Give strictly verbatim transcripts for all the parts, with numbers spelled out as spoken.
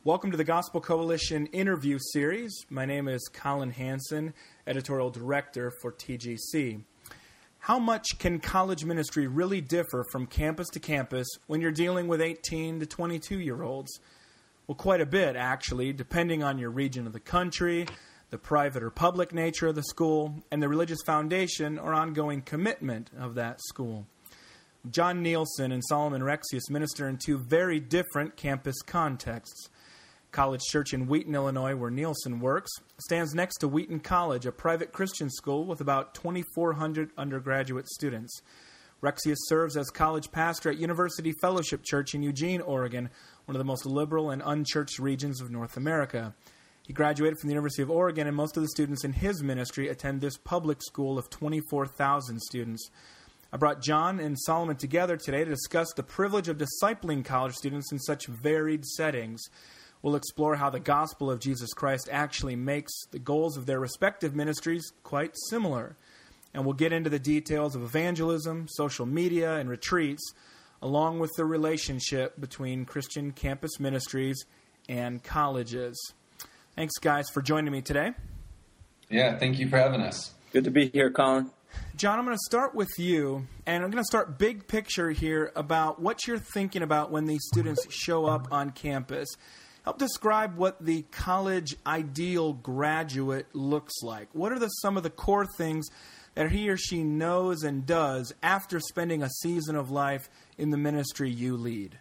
Welcome to the Gospel Coalition interview series. My name is Colin Hanson, editorial director for T G C. How much can college ministry really differ from campus to campus when you're dealing with eighteen to twenty-two-year-olds? Well, quite a bit, actually, depending on your region of the country, the private or public nature of the school, and the religious foundation or ongoing commitment of that school. John Nielsen and Solomon Rexius minister in two very different campus contexts. College Church in Wheaton, Illinois, where Nielsen works, stands next to Wheaton College, a private Christian school with about twenty-four hundred undergraduate students. Rexius serves as college pastor at University Fellowship Church in Eugene, Oregon, one of the most liberal and unchurched regions of North America. He graduated from the University of Oregon, and most of the students in his ministry attend this public school of twenty-four thousand students. I brought John and Solomon together today to discuss the privilege of discipling college students in such varied settings. We'll explore how the gospel of Jesus Christ actually makes the goals of their respective ministries quite similar. And we'll get into the details of evangelism, social media, and retreats, along with the relationship between Christian campus ministries and colleges. Thanks, guys, for joining me today. Yeah, thank you for having us. Good to be here, Colin. John, I'm going to start with you, and I'm going to start big picture here about what you're thinking about when these students show up on campus. Help describe what the college ideal graduate looks like. What are the, some of the core things that he or she knows and does after spending a season of life in the ministry you lead?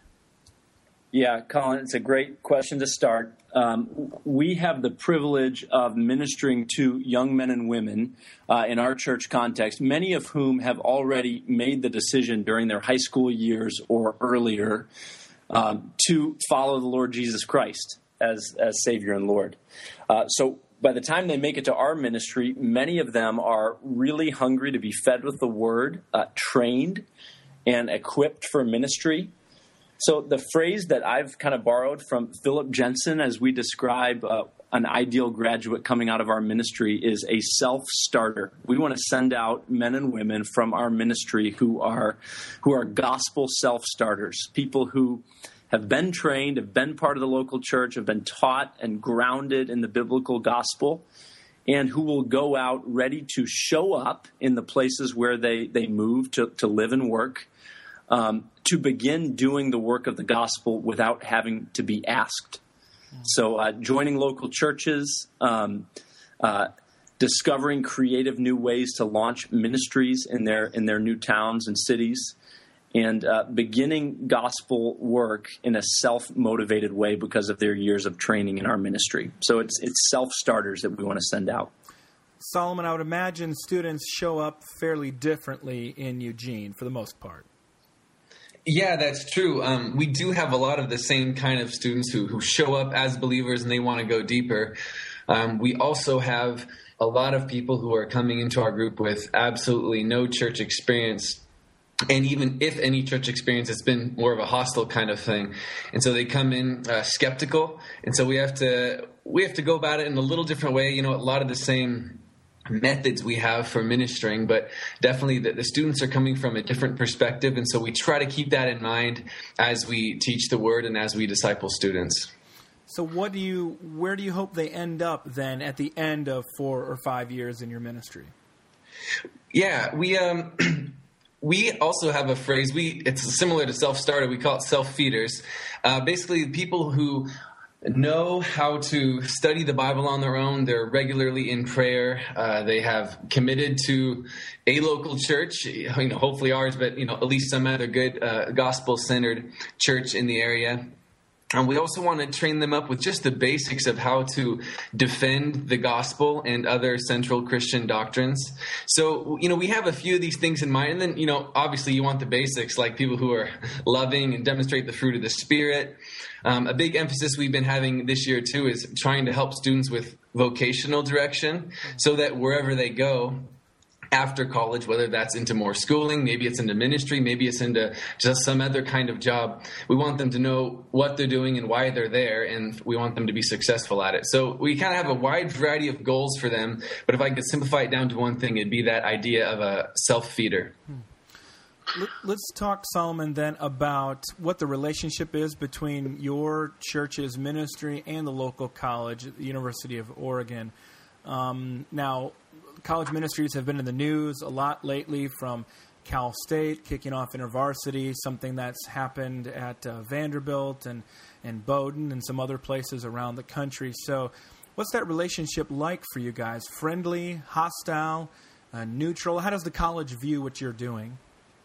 Yeah, Colin, it's a great question to start. Um, we have the privilege of ministering to young men and women uh, in our church context, many of whom have already made the decision during their high school years or earlier um, to follow the Lord Jesus Christ as, as Savior and Lord. Uh, so by the time they make it to our ministry, many of them are really hungry to be fed with the Word, uh, trained and equipped for ministry. So the phrase that I've kind of borrowed from Philip Jensen as we describe uh, an ideal graduate coming out of our ministry is a self-starter. We want to send out men and women from our ministry who are who are gospel self-starters, people who have been trained, have been part of the local church, have been taught and grounded in the biblical gospel, and who will go out ready to show up in the places where they, they move to, to live and work, Um, to begin doing the work of the gospel without having to be asked. So uh, joining local churches, um, uh, discovering creative new ways to launch ministries in their in their new towns and cities, and uh, beginning gospel work in a self-motivated way because of their years of training in our ministry. So it's it's self-starters that we want to send out. Solomon, I would imagine students show up fairly differently in Eugene for the most part. Yeah, that's true. Um, we do have a lot of the same kind of students who, who show up as believers and they want to go deeper. Um, we also have a lot of people who are coming into our group with absolutely no church experience. And even if any church experience, it's been more of a hostile kind of thing. And so they come in uh, skeptical. And so we have to we have to go about it in a little different way. You know, a lot of the same methods we have for ministering, but definitely the, the students are coming from a different perspective. And so we try to keep that in mind as we teach the word and as we disciple students. So what do you, where do you hope they end up then at the end of four or five years in your ministry? Yeah, we, um, we also have a phrase, we, it's similar to self-starter. We call it self-feeders. Uh, basically people who know how to study the Bible on their own. They're regularly in prayer. Uh, they have committed to a local church, you know, hopefully ours, but you know, at least some other good uh, gospel-centered church in the area. And we also want to train them up with just the basics of how to defend the gospel and other central Christian doctrines. So, you know, we have a few of these things in mind. And then, you know, obviously you want the basics, like people who are loving and demonstrate the fruit of the Spirit. Um, a big emphasis we've been having this year, too, is trying to help students with vocational direction so that wherever they go after college, whether that's into more schooling, maybe it's into ministry, maybe it's into just some other kind of job, we want them to know what they're doing and why they're there, and we want them to be successful at it. So we kind of have a wide variety of goals for them, but if I could simplify it down to one thing, it'd be that idea of a self-feeder. Hmm. Let's talk, Solomon, then about what the relationship is between your church's ministry and the local college, the University of Oregon. Um, now, college ministries have been in the news a lot lately, from Cal State kicking off InterVarsity, something that's happened at uh, Vanderbilt and, and Bowdoin and some other places around the country. So what's that relationship like for you guys? Friendly, hostile, uh, neutral? How does the college view what you're doing?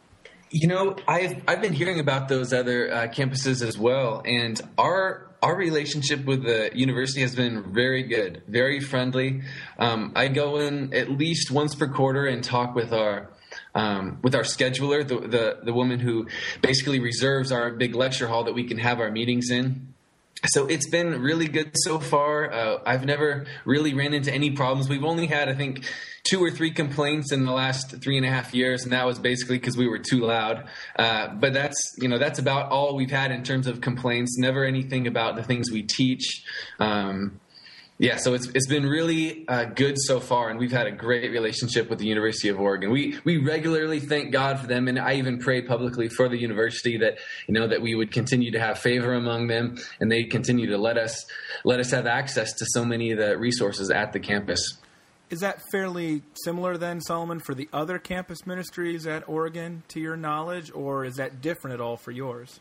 You know, I've I've been hearing about those other uh, campuses as well, and our our relationship with the university has been very good, very friendly. Um, I go in at least once per quarter and talk with our um, with our scheduler, the, the the woman who basically reserves our big lecture hall that we can have our meetings in. So it's been really good so far. Uh, I've never really ran into any problems. We've only had, I think, two or three complaints in the last three and a half years, and that was basically because we were too loud. Uh, but that's, you know, that's about all we've had in terms of complaints. Never anything about the things we teach. Um, yeah, so it's it's been really uh, good so far, and we've had a great relationship with the University of Oregon. We we regularly thank God for them, and I even pray publicly for the university that, you know, that we would continue to have favor among them, and they continue to let us let us have access to so many of the resources at the campus. Is that fairly similar then, Solomon, for the other campus ministries at Oregon, to your knowledge, or is that different at all for yours?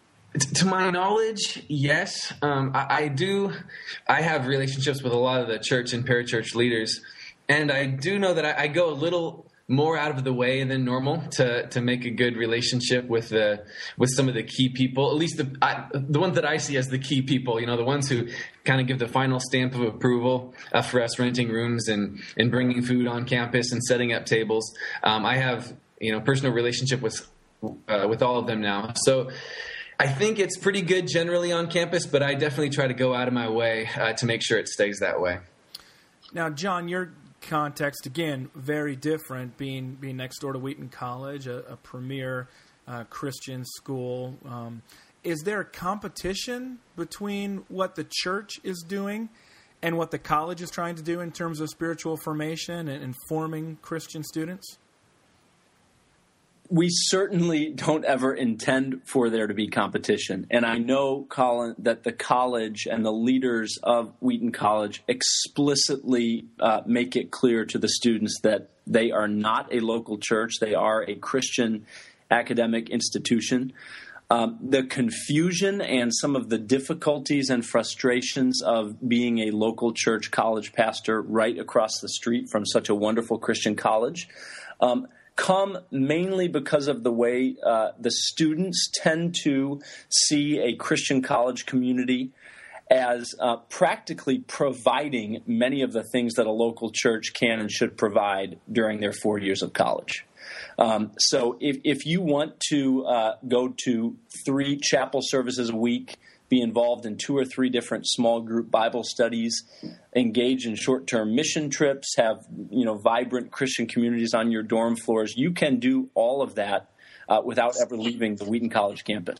To my knowledge, yes. Um, I, I do. I have relationships with a lot of the church and parachurch leaders, and I do know that I, I go a little more out of the way than normal to to make a good relationship with the with some of the key people. At least the I, the ones that I see as the key people. You know, the ones who kind of give the final stamp of approval uh, for us renting rooms and and bringing food on campus and setting up tables. Um, I have, you know, personal relationship with uh, with all of them now. So I think it's pretty good generally on campus, but I definitely try to go out of my way uh, to make sure it stays that way. Now, John, your context, again, very different, being being next door to Wheaton College, a, a premier uh, Christian school. Um, is there competition between what the church is doing and what the college is trying to do in terms of spiritual formation and, and forming Christian students? We certainly don't ever intend for there to be competition. And I know, Colin, that the college and the leaders of Wheaton College explicitly uh, make it clear to the students that they are not a local church. They are a Christian academic institution. Um, the confusion and some of the difficulties and frustrations of being a local church college pastor right across the street from such a wonderful Christian college um, come mainly because of the way uh, the students tend to see a Christian college community as uh, practically providing many of the things that a local church can and should provide during their four years of college. Um, so if, if you want to uh, go to three chapel services a week, be involved in two or three different small group Bible studies, engage in short-term mission trips, have, you know, vibrant Christian communities on your dorm floors, you can do all of that uh, without ever leaving the Wheaton College campus.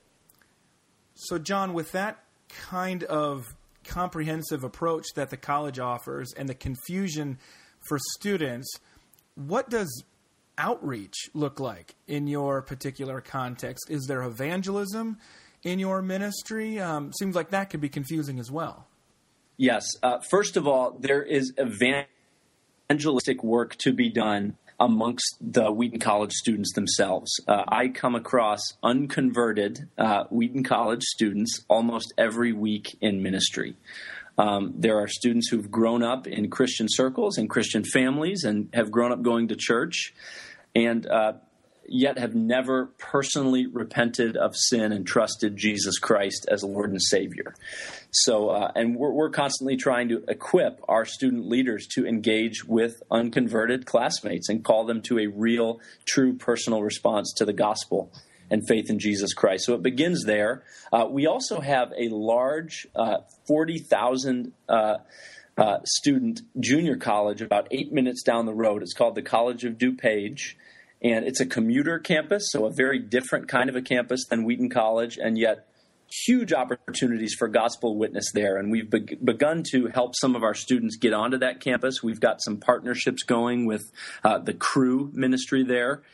So, John, with that kind of comprehensive approach that the college offers and the confusion for students, what does outreach look like in your particular context? Is there evangelism in your ministry? Um, seems like that could be confusing as well. Yes. Uh, first of all, there is evangelistic work to be done amongst the Wheaton College students themselves. Uh, I come across unconverted uh, Wheaton College students almost every week in ministry. Um, there are students who've grown up in Christian circles and Christian families and have grown up going to church, and uh, yet have never personally repented of sin and trusted Jesus Christ as Lord and Savior. So, uh, and we're, we're constantly trying to equip our student leaders to engage with unconverted classmates and call them to a real, true personal response to the gospel and faith in Jesus Christ. So it begins there. Uh, we also have a large uh, forty thousand uh, uh, student junior college about eight minutes down the road. It's called the College of DuPage. And it's a commuter campus, so a very different kind of a campus than Wheaton College, and yet huge opportunities for gospel witness there. And we've be- begun to help some of our students get onto that campus. We've got some partnerships going with uh, the Cru ministry there.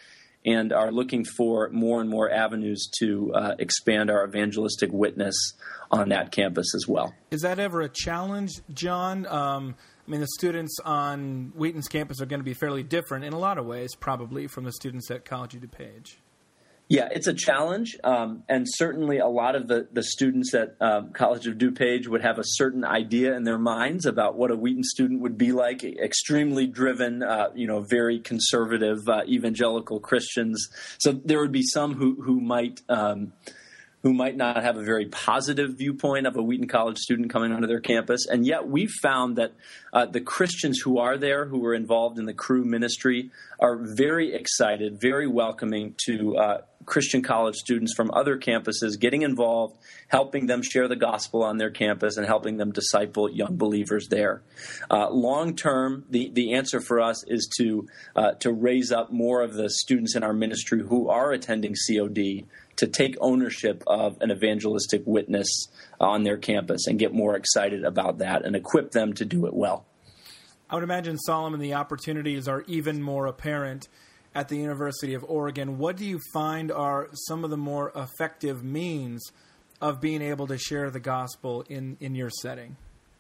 and are looking for more and more avenues to uh, expand our evangelistic witness on that campus as well. Is that ever a challenge, John? Um, I mean, the students on Wheaton's campus are going to be fairly different in a lot of ways, probably, from the students at College of DuPage. Yeah, it's a challenge, um, and certainly a lot of the, the students at um, College of DuPage would have a certain idea in their minds about what a Wheaton student would be like, extremely driven, uh, you know, very conservative uh, evangelical Christians. So there would be some who, who might um, who might not have a very positive viewpoint of a Wheaton College student coming onto their campus. And yet we've found that uh, the Christians who are there, who are involved in the Cru ministry, are very excited, very welcoming to uh, Christian college students from other campuses getting involved, helping them share the gospel on their campus and helping them disciple young believers there. Uh, long term, the, the answer for us is to uh, to raise up more of the students in our ministry who are attending C O D to take ownership of an evangelistic witness on their campus and get more excited about that and equip them to do it well. I would imagine, Solomon, the opportunities are even more apparent at the University of Oregon. What do you find are some of the more effective means of being able to share the gospel in, in your setting?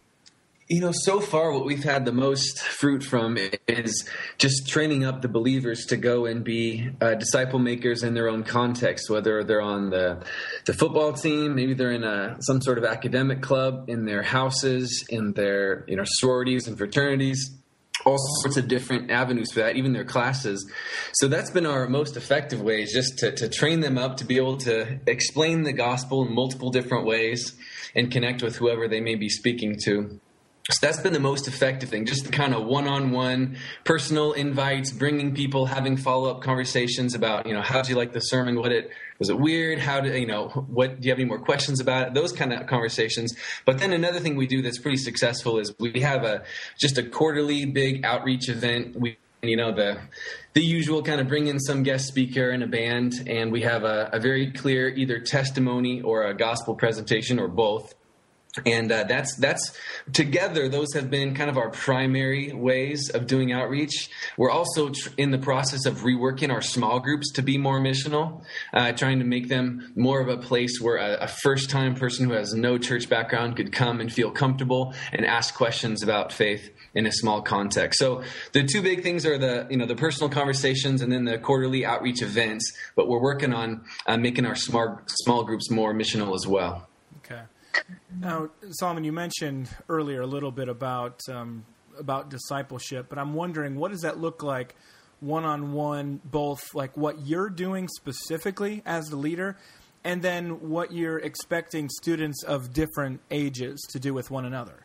You know, so far what we've had the most fruit from is just training up the believers to go and be uh, disciple makers in their own context, whether they're on the the football team, maybe they're in a some sort of academic club, in their houses, in their you know sororities and fraternities, all sorts of different avenues for that, even their classes. So that's been our most effective way, is just to, to train them up to be able to explain the gospel in multiple different ways and connect with whoever they may be speaking to. So that's been the most effective thing, just the kind of one-on-one personal invites, bringing people, having follow-up conversations about, you know, how did you like the sermon? What it was it weird? How did, you know, what, do you have any more questions about it? Those kind of conversations. But then another thing we do that's pretty successful is we have a, just a quarterly big outreach event. We, you know, the, the usual kind of bring in some guest speaker and a band, and we have a, a very clear either testimony or a gospel presentation or both. And uh, that's that's together, those have been kind of our primary ways of doing outreach. We're also tr- in the process of reworking our small groups to be more missional, uh, trying to make them more of a place where a, a first-time person who has no church background could come and feel comfortable and ask questions about faith in a small context. So the two big things are the you know the personal conversations and then the quarterly outreach events. But we're working on uh, making our small small groups more missional as well. Okay. Now, Solomon, you mentioned earlier a little bit about um, about discipleship, but I'm wondering, what does that look like one-on-one, both like what you're doing specifically as the leader, and then what you're expecting students of different ages to do with one another?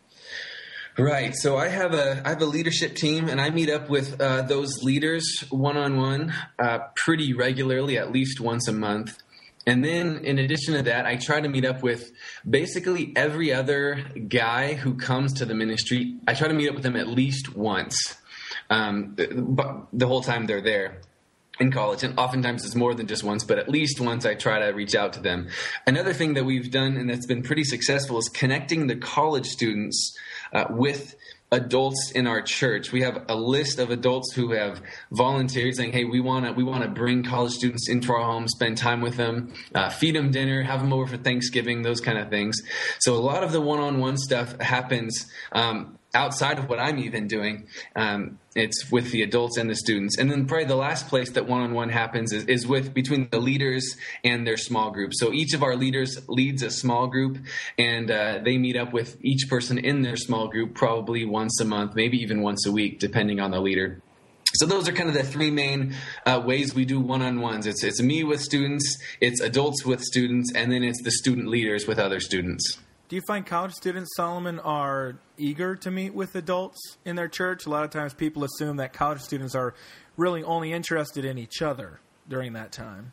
Right. So I have a I have a leadership team, and I meet up with uh, those leaders one-on-one uh, pretty regularly, at least once a month. And then in addition to that, I try to meet up with basically every other guy who comes to the ministry. I try to meet up with them at least once, um, the, the whole time they're there in college. And oftentimes it's more than just once, but at least once I try to reach out to them. Another thing that we've done, and that's been pretty successful, is connecting the college students uh, with adults in our church. We have a list of adults who have volunteered saying, hey, we want to we want to bring college students into our home, spend time with them, uh, feed them dinner, have them over for Thanksgiving, those kind of things. So a lot of the one-on-one stuff happens um, outside of what I'm even doing. Um, it's with the adults and the students. And then probably the last place that one-on-one happens is, is with between the leaders and their small group. So each of our leaders leads a small group, and uh, they meet up with each person in their small group probably once a month, maybe even once a week, depending on the leader. So those are kind of the three main uh, ways we do one-on-ones. It's, it's me with students, it's adults with students, and then it's the student leaders with other students. Do you find college students, Solomon, are eager to meet with adults in their church? A lot of times people assume that college students are really only interested in each other during that time.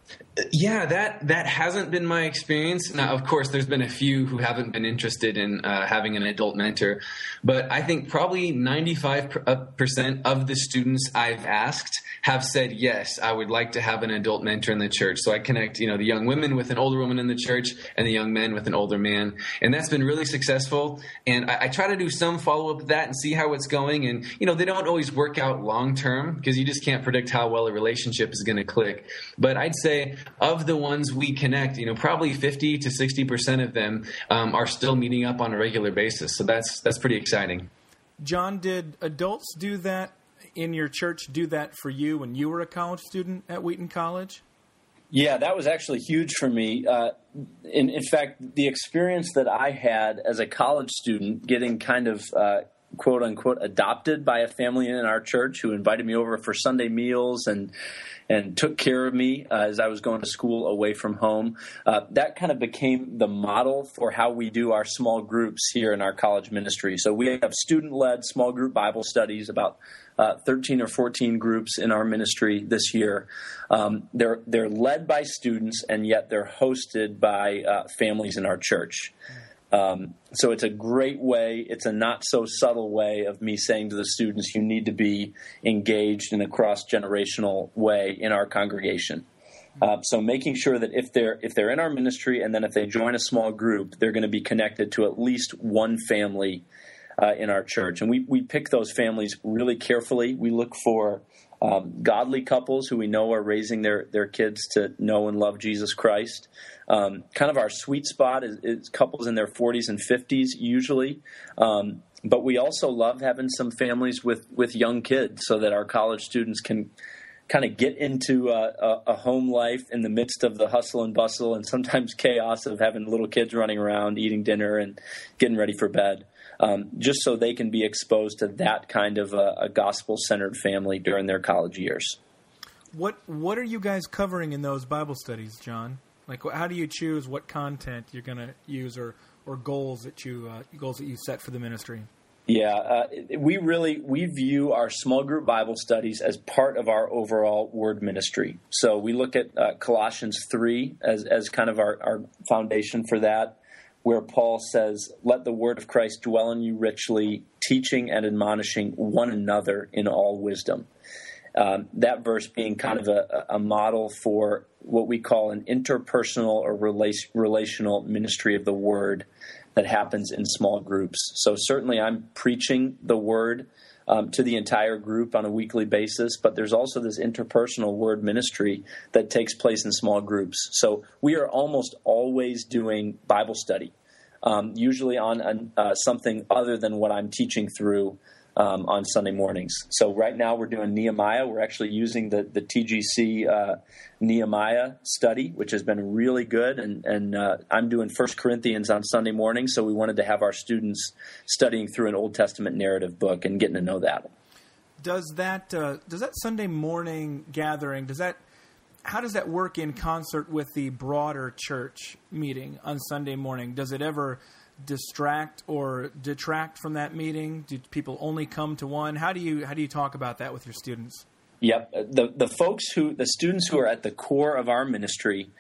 Yeah, that that hasn't been my experience. Now, of course, there's been a few who haven't been interested in uh, having an adult mentor, but I think probably ninety-five percent of the students I've asked have said, yes, I would like to have an adult mentor in the church. So I connect, you know, the young women with an older woman in the church and the young men with an older man. And that's been really successful. And I, I try to do some follow-up of that and see how it's going. And, you know, they don't always work out long-term because you just can't predict how well a relationship is going to click. But I'd say of the ones we connect, you know, probably fifty to sixty percent of them um, are still meeting up on a regular basis. So that's that's pretty exciting. John, did adults do that in your church, do that for you when you were a college student at Wheaton College? Yeah, that was actually huge for me. Uh, in, in fact, the experience that I had as a college student getting kind of uh, quote unquote adopted by a family in our church who invited me over for Sunday meals and and took care of me uh, as I was going to school away from home. Uh, that kind of became the model for how we do our small groups here in our college ministry. So we have student-led small group Bible studies, about uh, thirteen or fourteen groups in our ministry this year. Um, they're they're led by students, and yet they're hosted by uh, families in our church. Um, so it's a great way, it's a not so subtle way of me saying to the students, you need to be engaged in a cross-generational way in our congregation. Uh, so making sure that if they're if they're in our ministry and then if they join a small group, they're going to be connected to at least one family uh, in our church. And we, we pick those families really carefully. We look for um, godly couples who we know are raising their, their kids to know and love Jesus Christ. Um, kind of our sweet spot is, is couples in their forties and fifties usually. Um, but we also love having some families with, with young kids so that our college students can kind of get into a, a, a home life in the midst of the hustle and bustle and sometimes chaos of having little kids running around, eating dinner and getting ready for bed, um, just so they can be exposed to that kind of a, a gospel-centered family during their college years. What What are you guys covering in those Bible studies, John? Like, how do you choose what content you're going to use, or, or goals that you uh, goals that you set for the ministry? Yeah, uh, we really we view our small group Bible studies as part of our overall word ministry. So we look at uh, Colossians three as as kind of our, our foundation for that, where Paul says, "Let the word of Christ dwell in you richly, teaching and admonishing one another in all wisdom." Um, that verse being kind of a, a model for what we call an interpersonal or rela- relational ministry of the word that happens in small groups. So certainly I'm preaching the word um, to the entire group on a weekly basis, but there's also this interpersonal word ministry that takes place in small groups. So we are almost always doing Bible study, um, usually on uh, something other than what I'm teaching through Um, on Sunday mornings. So right now we're doing Nehemiah. We're actually using the, the T G C uh, Nehemiah study, which has been really good. And, and uh, I'm doing First Corinthians on Sunday morning, so we wanted to have our students studying through an Old Testament narrative book and getting to know that. Does that uh, does that Sunday morning gathering, does that how does that work in concert with the broader church meeting on Sunday morning? Does it ever distract or detract from that meeting? Do people only come to one? How do you how do you talk about that with your students? Yep, the the folks who the students who are at the core of our ministry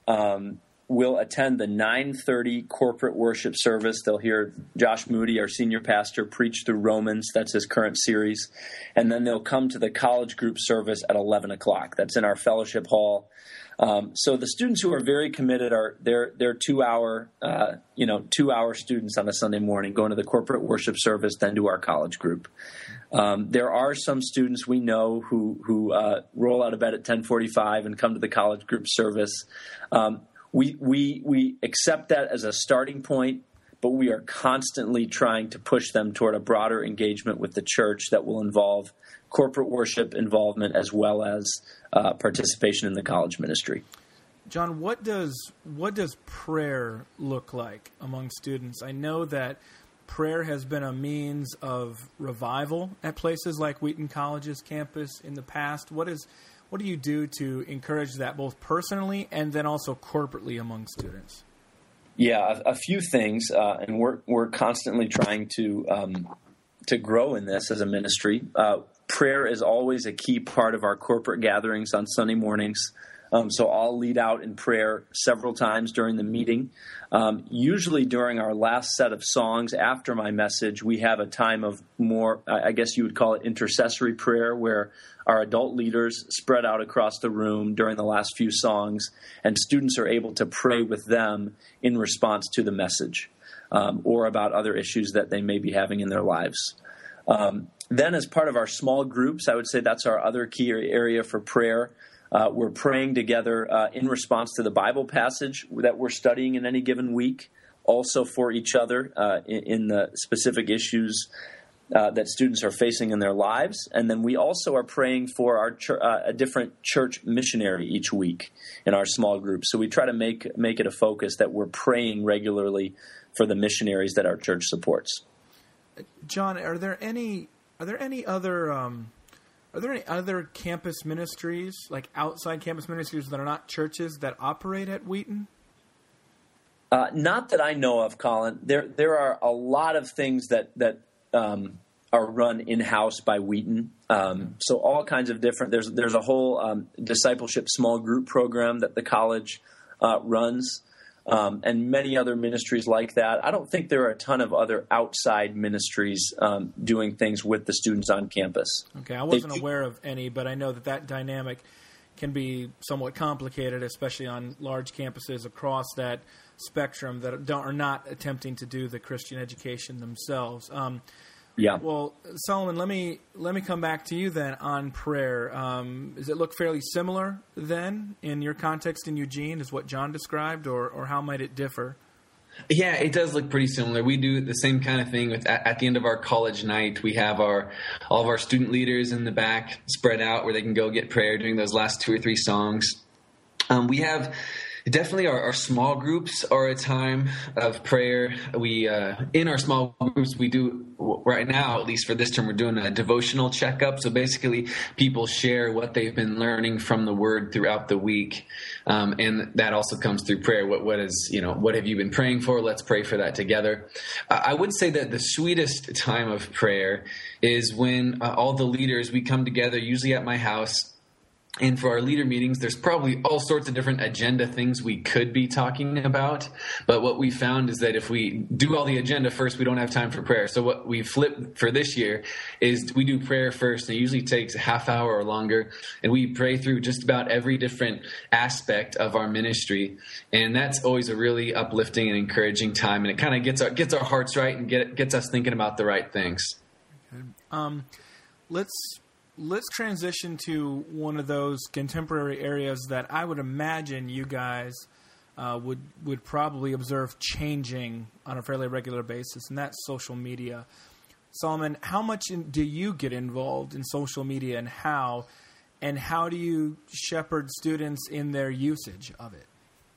um, will attend the nine thirty corporate worship service. They'll hear Josh Moody, our senior pastor, preach through Romans. That's his current series, and then they'll come to the college group service at eleven o'clock. That's in our fellowship hall. Um, so the students who are very committed are they're they're two hour uh, you know two hour students on a Sunday morning, going to the corporate worship service, then to our college group. Um, there are some students we know who who uh, roll out of bed at ten forty-five and come to the college group service. Um, we we we accept that as a starting point, but we are constantly trying to push them toward a broader engagement with the church that will involve corporate worship involvement as well as uh, participation in the college ministry. John, what does what does prayer look like among students? I know that prayer has been a means of revival at places like Wheaton College's campus in the past. What is what do you do to encourage that both personally and then also corporately among students? Yeah, a, a few things, uh, and we're we're constantly trying to um, to grow in this as a ministry. Uh, prayer is always a key part of our corporate gatherings on Sunday mornings. Um, so I'll lead out in prayer several times during the meeting. Um, usually during our last set of songs after my message, we have a time of more, I guess you would call it intercessory prayer, where our adult leaders spread out across the room during the last few songs, and students are able to pray with them in response to the message um, or about other issues that they may be having in their lives. Um, then as part of our small groups, I would say that's our other key area for prayer. Uh, we're praying together uh, in response to the Bible passage that we're studying in any given week, also for each other uh, in, in the specific issues uh, that students are facing in their lives. And then we also are praying for our ch- uh, a different church missionary each week in our small group. So we try to make make it a focus that we're praying regularly for the missionaries that our church supports. John, are there any are there any other um Are there any other campus ministries, like outside campus ministries that are not churches, that operate at Wheaton? Uh, not that I know of, Colin. There there are a lot of things that, that um, are run in-house by Wheaton. Um, so all kinds of different – there's there's a whole um, discipleship small group program that the college uh, runs. Um, and many other ministries like that. I don't think there are a ton of other outside ministries um, doing things with the students on campus. Okay, I wasn't they, aware of any, but I know that that dynamic can be somewhat complicated, especially on large campuses across that spectrum that don't, are not attempting to do the Christian education themselves. Um, yeah. Well, Solomon, let me let me come back to you then on prayer. Um, does it look fairly similar then in your context in Eugene as what John described, or or how might it differ? Yeah, it does look pretty similar. We do the same kind of thing with at, at the end of our college night. We have our all of our student leaders in the back spread out where they can go get prayer during those last two or three songs. Um, we have. Definitely our, our small groups are a time of prayer. We, uh, in our small groups, we do right now, at least for this term, we're doing a devotional checkup. So basically people share what they've been learning from the word throughout the week. Um, and that also comes through prayer. What, what is, you know, what have you been praying for? Let's pray for that together. Uh, I would say that the sweetest time of prayer is when uh, all the leaders, we come together, usually at my house. And for our leader meetings, there's probably all sorts of different agenda things we could be talking about. But what we found is that if we do all the agenda first, we don't have time for prayer. So what we flipped for this year is we do prayer first. And it usually takes a half hour or longer. And we pray through just about every different aspect of our ministry. And that's always a really uplifting and encouraging time. And it kind of gets our gets our hearts right and get, gets us thinking about the right things. Okay. Um, let's... Let's transition to one of those contemporary areas that I would imagine you guys uh, would would probably observe changing on a fairly regular basis, and that's social media. Solomon, how much in, do you get involved in social media, and how, and how do you shepherd students in their usage of it?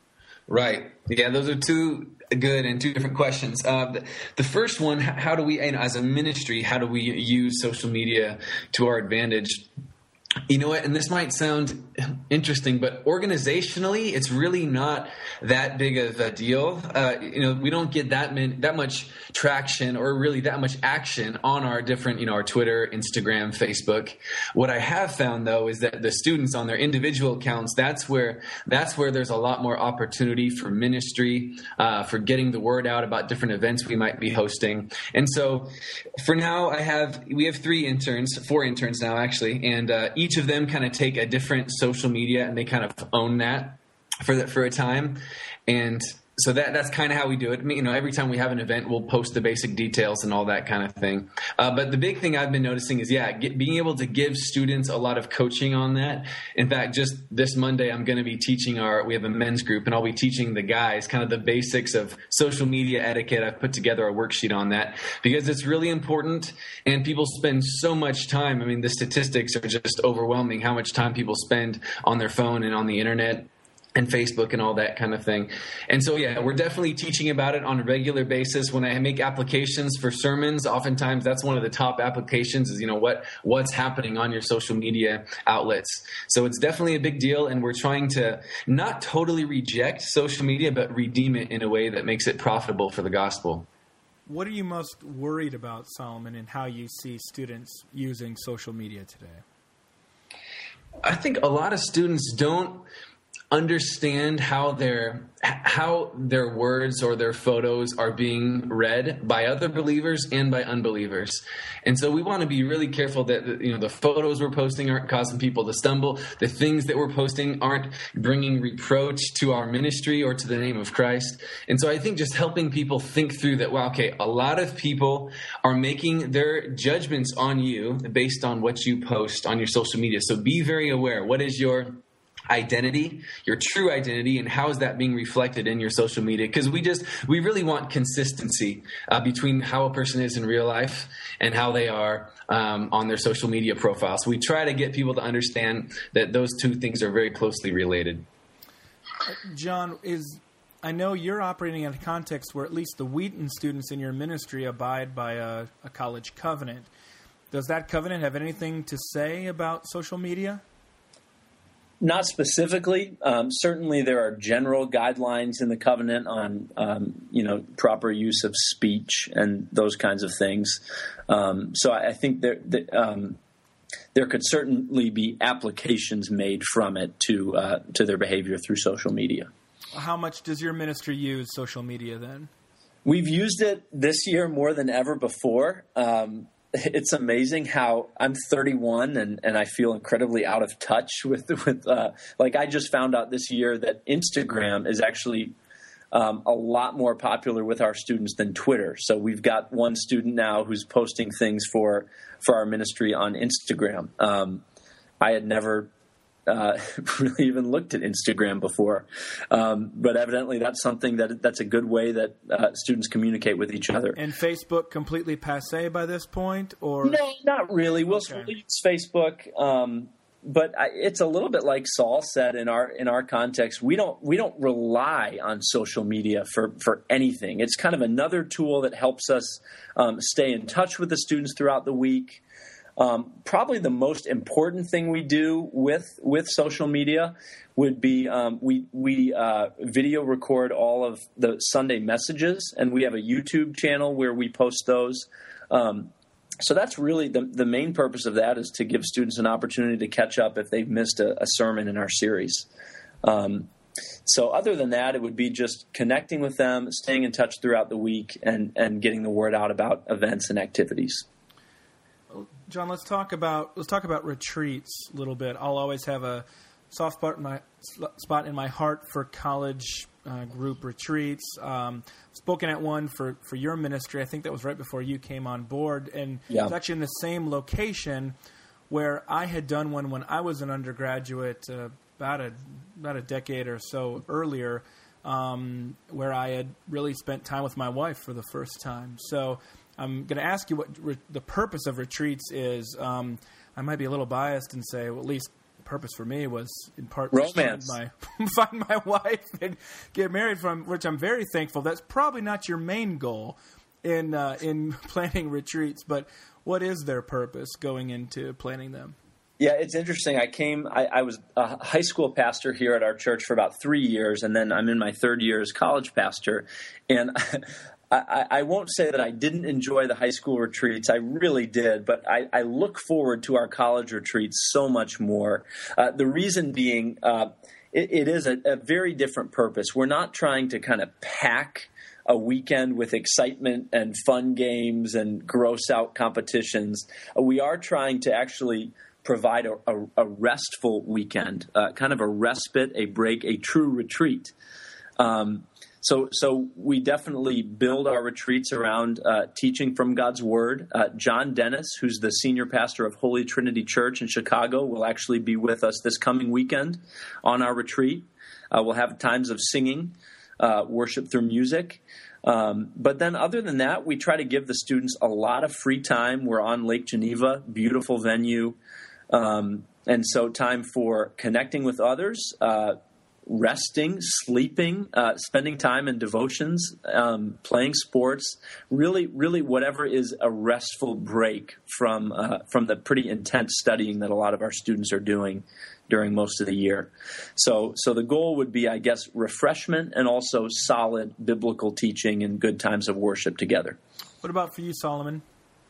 Right. Yeah, those are two good and two different questions. Uh, the, the first one, how do we, you know, as a ministry, how do we use social media to our advantage? You know what? And this might sound interesting, but organizationally, it's really not that big of a deal. Uh, you know, we don't get that many, that much traction or really that much action on our different, you know, our Twitter, Instagram, Facebook. What I have found though is that the students on their individual accounts, that's where that's where there's a lot more opportunity for ministry, uh, for getting the word out about different events we might be hosting. And so, for now, I have we have three interns, four interns now actually, and uh, each of them kind of take a different social media and they kind of own that for the, for a time. And so that that's kind of how we do it. I mean, you know, every time we have an event, we'll post the basic details and all that kind of thing. Uh, but the big thing I've been noticing is, yeah, get, being able to give students a lot of coaching on that. In fact, just this Monday, I'm going to be teaching our, we have a men's group, and I'll be teaching the guys kind of the basics of social media etiquette. I've put together a worksheet on that because it's really important, and people spend so much time. I mean, the statistics are just overwhelming how much time people spend on their phone and on the internet and Facebook and all that kind of thing. And so, yeah, we're definitely teaching about it on a regular basis. When I make applications for sermons, oftentimes that's one of the top applications is, you know, what what's happening on your social media outlets. So it's definitely a big deal, and we're trying to not totally reject social media, but redeem it in a way that makes it profitable for the gospel. What are you most worried about, Solomon, in how you see students using social media today? I think a lot of students don't understand how their how their words or their photos are being read by other believers and by unbelievers. And so we want to be really careful that, you know, the photos we're posting aren't causing people to stumble. The things that we're posting aren't bringing reproach to our ministry or to the name of Christ. And so I think just helping people think through that, well, okay, a lot of people are making their judgments on you based on what you post on your social media. So be very aware. What is your identity, your true identity, and how is that being reflected in your social media? Because we just, we really want consistency uh, between how a person is in real life and how they are um, on their social media profile. So we try to get people to understand that those two things are very closely related. John, is I know you're operating in a context where at least the Wheaton students in your ministry abide by a, a college covenant. Does that covenant have anything to say about social media? Not specifically. Um, certainly, there are general guidelines in the covenant on, um, you know, proper use of speech and those kinds of things. Um, so I, I think there, there, um, there could certainly be applications made from it to uh, to their behavior through social media. How much does your ministry use social media then? We've used it this year more than ever before. Um, It's amazing how I'm thirty-one and, and I feel incredibly out of touch with, with uh, like I just found out this year that Instagram is actually um, a lot more popular with our students than Twitter. So we've got one student now who's posting things for, for our ministry on Instagram. Um, I had never uh, really even looked at Instagram before. Um, but evidently that's something that that's a good way that uh, students communicate with each other. And Facebook completely passé by this point? Or No, not really. We'll Okay. still use Facebook. Um, but I, it's a little bit like Saul said in our in our context. We don't we don't rely on social media for, for anything. It's kind of another tool that helps us um, stay in touch with the students throughout the week. Um, probably the most important thing we do with with social media would be um, we we uh, video record all of the Sunday messages, and we have a YouTube channel where we post those. Um, so that's really the the main purpose of that, is to give students an opportunity to catch up if they've missed a, a sermon in our series. Um, so other than that, it would be just connecting with them, staying in touch throughout the week, and and getting the word out about events and activities. John, let's talk about let's talk about retreats a little bit. I'll always have a soft spot in my spot in my heart for college uh, group retreats. Um, spoken at one for, for your ministry. I think that was right before you came on board, and Yeah. it's actually in the same location where I had done one when I was an undergraduate, uh, about a about a decade or so earlier, um, where I had really spent time with my wife for the first time. So I'm going to ask you what re- the purpose of retreats is. Um, I might be a little biased and say, well, at least the purpose for me was in part Romance. to find my, find my wife and get married, from which I'm very thankful. That's probably not your main goal in uh, in planning retreats, but what is their purpose going into planning them? Yeah, it's interesting. I came, I, I was a high school pastor here at our church for about three years, and then I'm in my third year as college pastor. And I, I won't say that I didn't enjoy the high school retreats. I really did, but I, I look forward to our college retreats so much more. Uh, the reason being, uh, it, it is a, a very different purpose. We're not trying to kind of pack a weekend with excitement and fun games and gross out competitions. Uh, we are trying to actually provide a, a, a restful weekend, uh, kind of a respite, a break, a true retreat. Um, so, so we definitely build our retreats around uh, teaching from God's Word. Uh, John Dennis, who's the senior pastor of Holy Trinity Church in Chicago, will actually be with us this coming weekend on our retreat. Uh, we'll have times of singing, uh, worship through music. Um, but then other than that, we try to give the students a lot of free time. We're on Lake Geneva, beautiful venue. Um, and so time for connecting with others, uh, resting, sleeping, uh, spending time in devotions, um, playing sports, really, really whatever is a restful break from uh, from the pretty intense studying that a lot of our students are doing during most of the year. So, so the goal would be, I guess, refreshment and also solid biblical teaching and good times of worship together. What about for you, Solomon?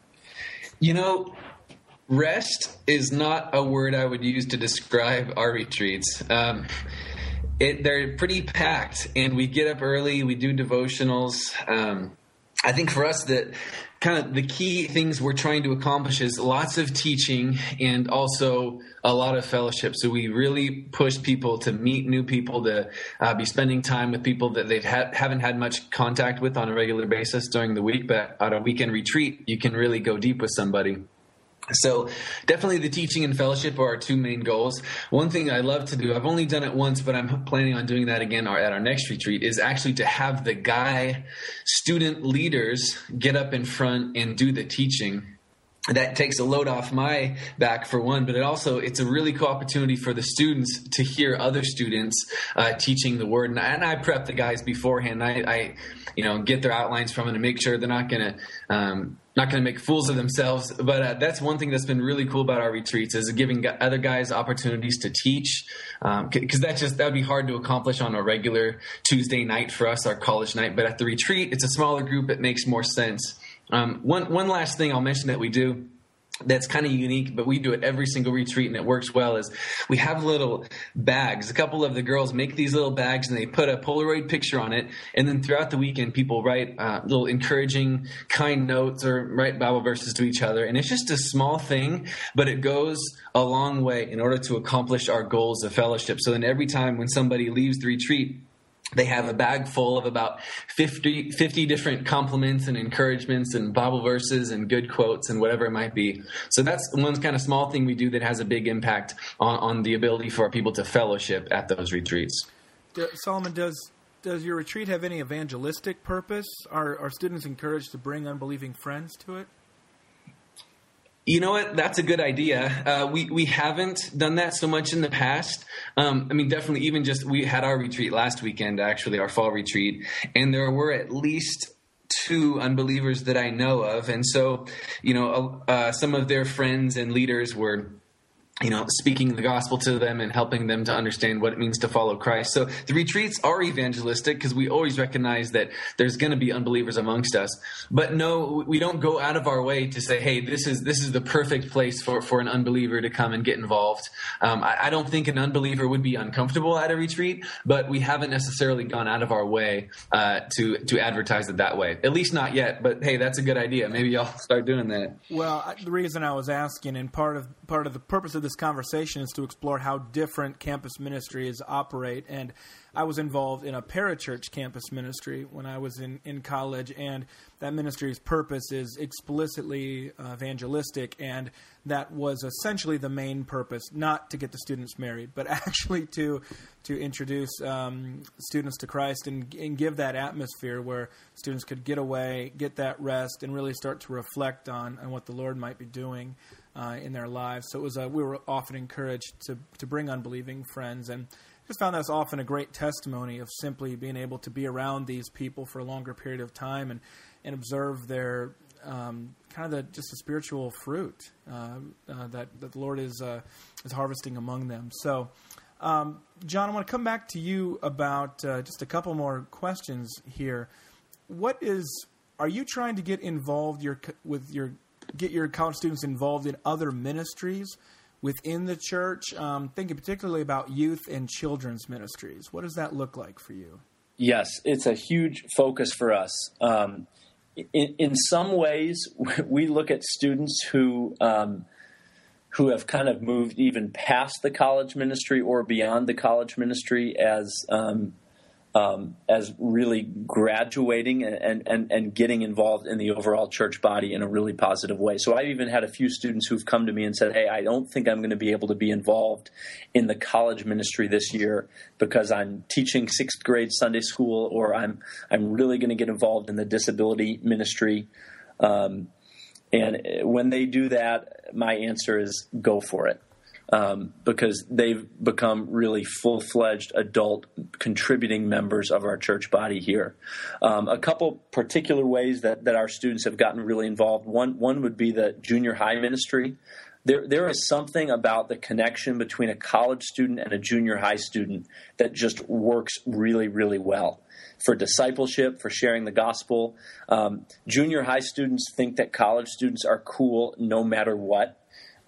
You know, rest is not a word I would use to describe our retreats. Um, it, they're pretty packed, and we get up early. We do devotionals. Um, I think for us that kind of the key things we're trying to accomplish is lots of teaching and also a lot of fellowship. So we really push people to meet new people, to uh, be spending time with people that they ha- haven't had much contact with on a regular basis during the week. But at a weekend retreat, you can really go deep with somebody. So definitely the teaching and fellowship are our two main goals. One thing I love to do, I've only done it once, but I'm planning on doing that again at our next retreat, is actually to have the guy student leaders get up in front and do the teaching. That takes a load off my back, for one, but it also, it's a really cool opportunity for the students to hear other students uh, teaching the word. And I, and I prep the guys beforehand. I, I, you know, get their outlines from them to make sure they're not going to, um, not going to make fools of themselves. But uh, that's one thing that's been really cool about our retreats, is giving other guys opportunities to teach. Um, cause that's just, that would be hard to accomplish on a regular Tuesday night for us, our college night. But at the retreat, it's a smaller group. It makes more sense. Um, one, one last thing I'll mention that we do that's kind of unique, but we do it every single retreat and it works well, is we have little bags. A couple of the girls make these little bags and they put a Polaroid picture on it. And then throughout the weekend, people write uh, little encouraging, kind notes or write Bible verses to each other. And it's just a small thing, but it goes a long way in order to accomplish our goals of fellowship. So then every time when somebody leaves the retreat, they have a bag full of about fifty, fifty different compliments and encouragements and Bible verses and good quotes and whatever it might be. So that's one kind of small thing we do that has a big impact on, on the ability for our people to fellowship at those retreats. Do, Solomon, does does your retreat have any evangelistic purpose? Are, are students encouraged to bring unbelieving friends to it? You know what? That's a good idea. Uh, we, we haven't done that so much in the past. Um, I mean, definitely even just, we had our retreat last weekend, actually, our fall retreat, and there were at least two unbelievers that I know of. And so, you know, uh, some of their friends and leaders were, you know, speaking the gospel to them and helping them to understand what it means to follow Christ. So the retreats are evangelistic because we always recognize that there's going to be unbelievers amongst us. But no, we don't go out of our way to say, hey, this is this is the perfect place for, for an unbeliever to come and get involved. Um, I, I don't think an unbeliever would be uncomfortable at a retreat, but we haven't necessarily gone out of our way uh, to, to advertise it that way. At least not yet. But hey, that's a good idea. Maybe y'all start doing that. Well, I, the reason I was asking, and part of part of the purpose of this conversation is to explore how different campus ministries operate. And I was involved in a parachurch campus ministry when I was in, in college, and that ministry's purpose is explicitly uh, evangelistic, and that was essentially the main purpose, not to get the students married, but actually to to introduce um, students to Christ and, and give that atmosphere where students could get away, get that rest, and really start to reflect on, on what the Lord might be doing Uh, in their lives. So it was a, we were often encouraged to to bring unbelieving friends, and just found that's often a great testimony of simply being able to be around these people for a longer period of time and, and observe their um, kind of the just the spiritual fruit uh, uh, that, that the Lord is uh, is harvesting among them. So, um, John, I want to come back to you about uh, just a couple more questions here. What is are you trying to get involved your with your get your college students involved in other ministries within the church? Um, thinking particularly about youth and children's ministries. What does that look like for you? Yes, it's a huge focus for us. Um, in, in some ways, we look at students who um, who have kind of moved even past the college ministry or beyond the college ministry as um, Um, as really graduating and, and, and getting involved in the overall church body in a really positive way. So I've even had a few students who've come to me and said, hey, I don't think I'm going to be able to be involved in the college ministry this year because I'm teaching sixth grade Sunday school, or I'm I'm really going to get involved in the disability ministry. Um, and when they do that, my answer is go for it. Um, because they've become really full-fledged adult contributing members of our church body here. Um, a couple particular ways that, that our students have gotten really involved. One one would be the junior high ministry. There there is something about the connection between a college student and a junior high student that just works really, really well for discipleship, for sharing the gospel. Um, junior high students think that college students are cool no matter what.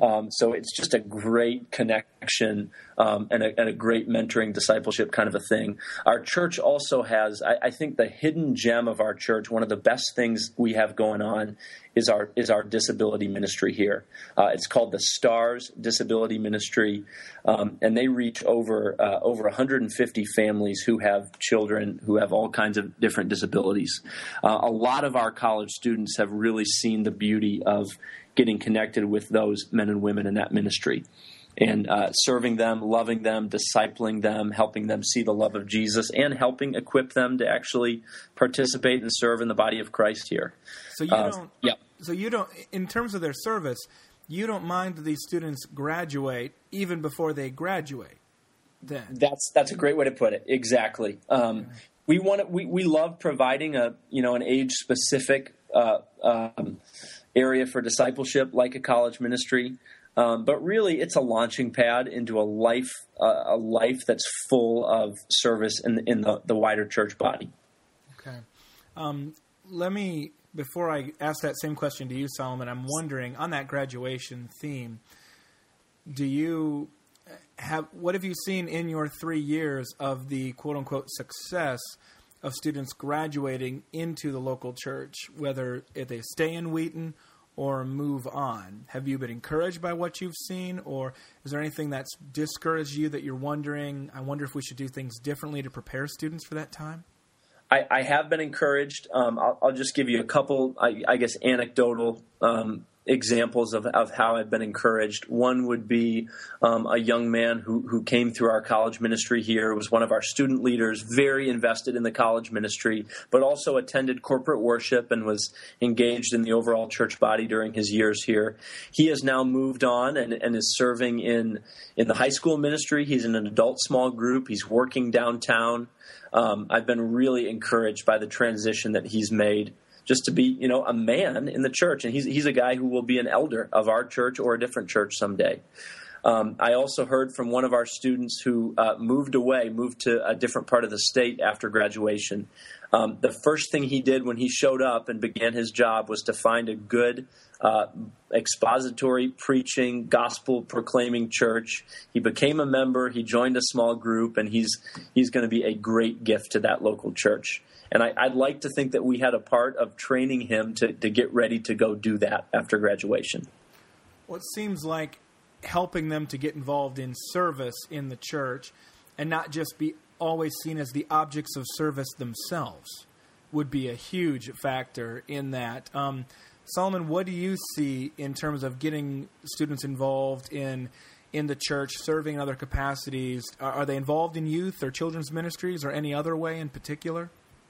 Um, so it's just a great connection um, and, a, and a great mentoring discipleship kind of a thing. Our church also has, I, I think, the hidden gem of our church. One of the best things we have going on is our is our disability ministry here. Uh, it's called the STARS Disability Ministry, um, and they reach over uh, over one hundred fifty families who have children who have all kinds of different disabilities. Uh, a lot of our college students have really seen the beauty of getting connected with those men and women in that ministry and uh, serving them, loving them, discipling them, helping them see the love of Jesus, and helping equip them to actually participate and serve in the body of Christ here. So you Uh, don't. yeah. So you don't. In terms of their service, you don't mind that these students graduate even before they graduate. Then That's that's a great way to put it. Exactly. Um, we want to, we we love providing a you know an age specific uh, um, area for discipleship like a college ministry. Um, but really, it's a launching pad into a life, uh, a life that's full of service in, in the, the wider church body. Okay. Um, let me, before I ask that same question to you, Solomon, I'm wondering, on that graduation theme, do you have, what have you seen in your three years of the quote-unquote success of students graduating into the local church, whether if they stay in Wheaton or move on? Have you been encouraged by what you've seen, or is there anything that's discouraged you that you're wondering, I wonder if we should do things differently to prepare students for that time? I, I have been encouraged. Um, I'll, I'll just give you a couple, I, I guess, anecdotal um, examples of, of how I've been encouraged. One would be um, a young man who, who came through our college ministry here, was one of our student leaders, very invested in the college ministry, but also attended corporate worship and was engaged in the overall church body during his years here. He has now moved on and, and is serving in, in the high school ministry. He's in an adult small group. He's working downtown. Um, I've been really encouraged by the transition that he's made, just to be, you know, a man in the church. And he's he's a guy who will be an elder of our church or a different church someday. Um, I also heard from one of our students who uh, moved away, moved to a different part of the state after graduation. Um, the first thing he did when he showed up and began his job was to find a good uh, expository, preaching, gospel-proclaiming church. He became a member. He joined a small group, and he's he's going to be a great gift to that local church. And I, I'd like to think that we had a part of training him to, to get ready to go do that after graduation. Well, it seems like helping them to get involved in service in the church and not just be always seen as the objects of service themselves would be a huge factor in that. Um, Solomon, what do you see in terms of getting students involved in in the church, serving in other capacities? Are, are they involved in youth or children's ministries or any other way in particular?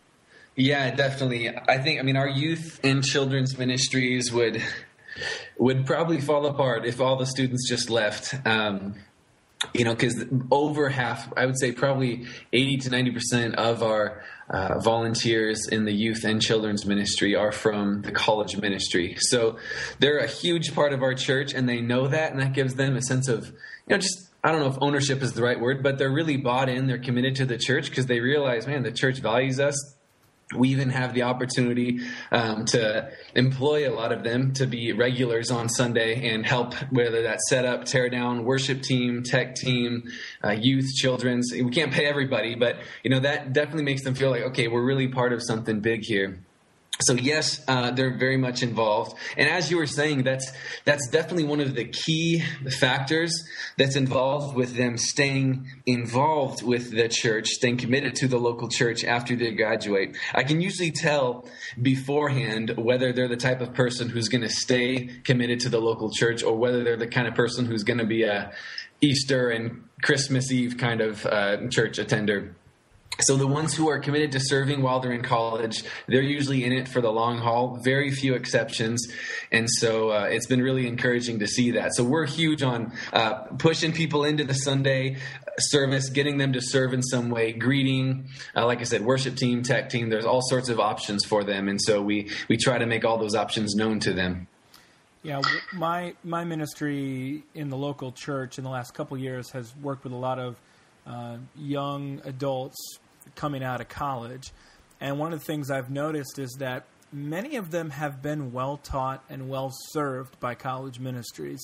Yeah, definitely. I think, I mean, our youth and children's ministries would would probably fall apart if all the students just left. Um, you know, because over half, I would say probably eighty to ninety percent of our uh, volunteers in the youth and children's ministry are from the college ministry. So they're a huge part of our church, and they know that, and that gives them a sense of, you know, just, I don't know if ownership is the right word, but they're really bought in. They're committed to the church because they realize, man, the church values us. We even have the opportunity um, to employ a lot of them to be regulars on Sunday and help, whether that's set up, tear down, worship team, tech team, uh, youth, children's. We can't pay everybody, but you know that definitely makes them feel like, okay, we're really part of something big here. So yes, uh, they're very much involved. And as you were saying, that's that's definitely one of the key factors that's involved with them staying involved with the church, staying committed to the local church after they graduate. I can usually tell beforehand whether they're the type of person who's going to stay committed to the local church or whether they're the kind of person who's going to be a Easter and Christmas Eve kind of uh, church attender. So the ones who are committed to serving while they're in college, they're usually in it for the long haul, very few exceptions. And so uh, it's been really encouraging to see that. So we're huge on uh, pushing people into the Sunday service, getting them to serve in some way, greeting, uh, like I said, worship team, tech team. There's all sorts of options for them. And so we, we try to make all those options known to them. Yeah, my my ministry in the local church in the last couple of years has worked with a lot of uh, young adults coming out of college. And one of the things I've noticed is that many of them have been well taught and well served by college ministries.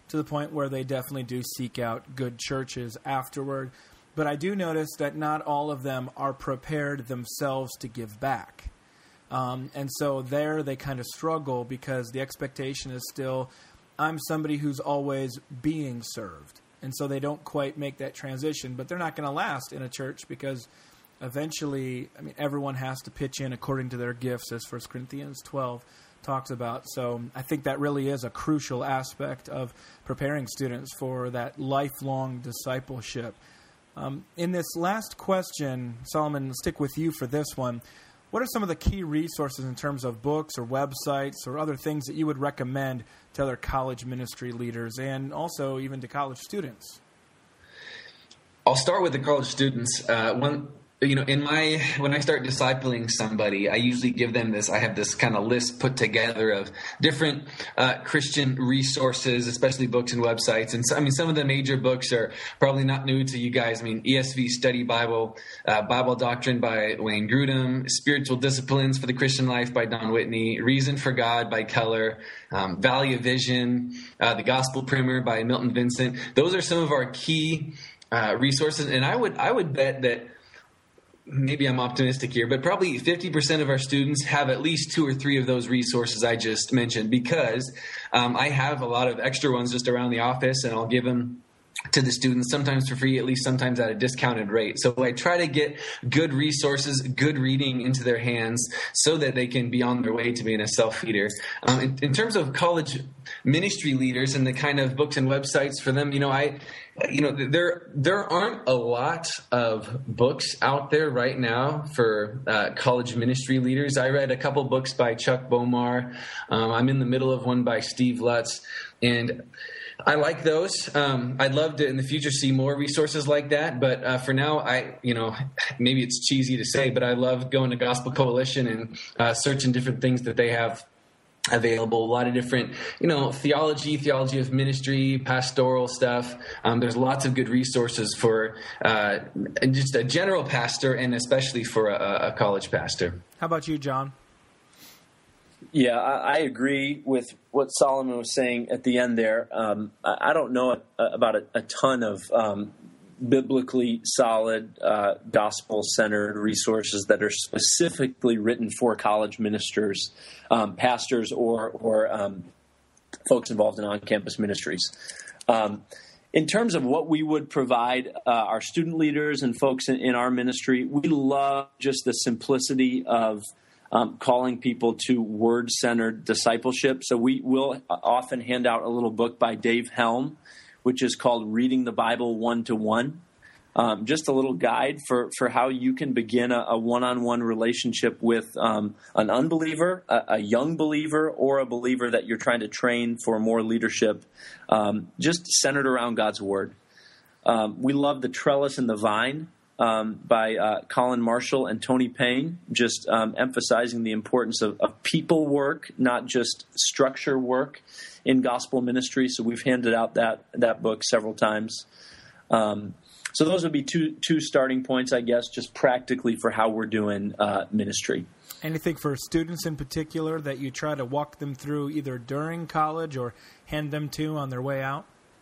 to the point where they definitely do seek out good churches afterward. But I do notice that not all of them are prepared themselves to give back. Um, and so there they kind of struggle because the expectation is still, I'm somebody who's always being served. And so they don't quite make that transition. But they're not going to last in a church because eventually, I mean, everyone has to pitch in according to their gifts, as First Corinthians twelve talks about. So I think that really is a crucial aspect of preparing students for that lifelong discipleship. Um, in this last question, Solomon, let's stick with you for this one. What are some of the key resources in terms of books or websites or other things that you would recommend to other college ministry leaders and also even to college students? I'll start with the college students. Uh, one, you know, in my when I start discipling somebody, I usually give them this. I have this kind of list put together of different uh, Christian resources, especially books and websites. And so, I mean, some of the major books are probably not new to you guys. I mean, E S V Study Bible, uh, Bible Doctrine by Wayne Grudem, Spiritual Disciplines for the Christian Life by Don Whitney, Reason for God by Keller, um, Valley of Vision, uh, The Gospel Primer by Milton Vincent. Those are some of our key uh, resources, and I would I would bet that. Maybe I'm optimistic here, but probably fifty percent of our students have at least two or three of those resources I just mentioned because um, I have a lot of extra ones just around the office, and I'll give them to the students, sometimes for free, at least sometimes at a discounted rate. So I try to get good resources, good reading into their hands so that they can be on their way to being a self-feeder. Um, in, in terms of college ministry leaders and the kind of books and websites for them, you know, I, you know, there there aren't a lot of books out there right now for uh, college ministry leaders. I read a couple books by Chuck Bomar. Um, I'm in the middle of one by Steve Lutz, and I like those. Um, I'd love to in the future see more resources like that. But uh, for now, I, you know, maybe it's cheesy to say, but I love going to Gospel Coalition and uh, searching different things that they have available. A lot of different, you know, theology, theology of ministry, pastoral stuff. Um, there's lots of good resources for uh, just a general pastor and especially for a, a college pastor. How about you, John? Yeah, I, I agree with what Solomon was saying at the end there. Um, I, I don't know about a, a ton of um, biblically solid, uh, gospel-centered resources that are specifically written for college ministers, um, pastors, or, or um, folks involved in on-campus ministries. Um, in terms of what we would provide uh, our student leaders and folks in, in our ministry, we love just the simplicity of Um, calling people to word-centered discipleship. So we will often hand out a little book by Dave Helm, which is called Reading the Bible One-to-One. Um, just a little guide for, for how you can begin a, a one-on-one relationship with um, an unbeliever, a, a young believer, or a believer that you're trying to train for more leadership, um, just centered around God's Word. Um, we love The Trellis and the Vine, Um, by uh, Colin Marshall and Tony Payne, just um, emphasizing the importance of, of people work, not just structure work in gospel ministry. So we've handed out that that book several times. Um, so those would be two two starting points, I guess, just practically for how we're doing uh, ministry. Anything for students in particular that you try to walk them through either during college or hand them to on their way out?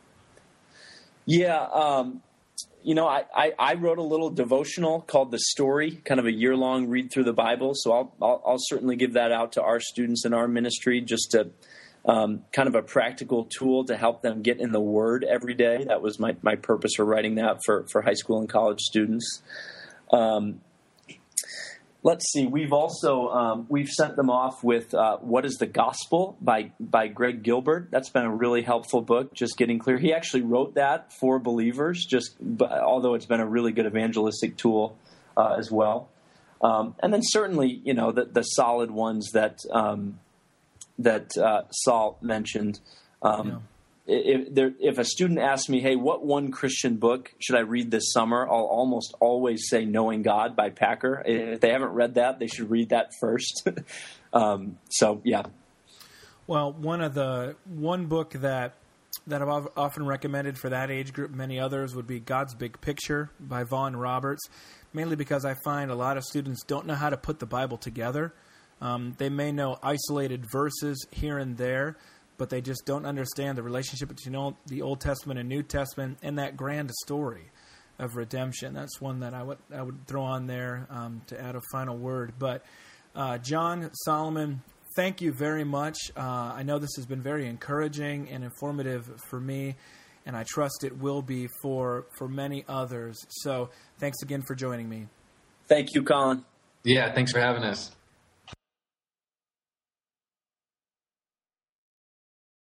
Yeah, um, You know, I, I, I wrote a little devotional called The Story, kind of a year-long read through the Bible. So I'll, I'll, I'll certainly give that out to our students in our ministry, just to um, kind of a practical tool to help them get in the Word every day. That was my, my purpose for writing that for, for high school and college students. Um, let's see. We've also um, we've sent them off with uh, What is the Gospel by by Greg Gilbert. That's been a really helpful book, just getting clear. He actually wrote that for believers, just although it's been a really good evangelistic tool uh, as well. Um, and then certainly, you know, the, the solid ones that um, that uh, Saul mentioned. Um, yeah. If, there, if a student asks me, hey, what one Christian book should I read this summer? I'll almost always say Knowing God by Packer. If they haven't read that, they should read that first. um, so, yeah. Well, one of the one book that that I've often recommended for that age group, many others, would be God's Big Picture by Vaughn Roberts, mainly because I find a lot of students don't know how to put the Bible together. Um, they may know isolated verses here and there, but they just don't understand the relationship between old, the Old Testament and New Testament and that grand story of redemption. That's one that I would I would throw on there um, to add a final word. But uh, John Solomon, thank you very much. Uh, I know this has been very encouraging and informative for me, and I trust it will be for for many others. So thanks again for joining me. Thank you, Colin. Yeah, thanks for having us.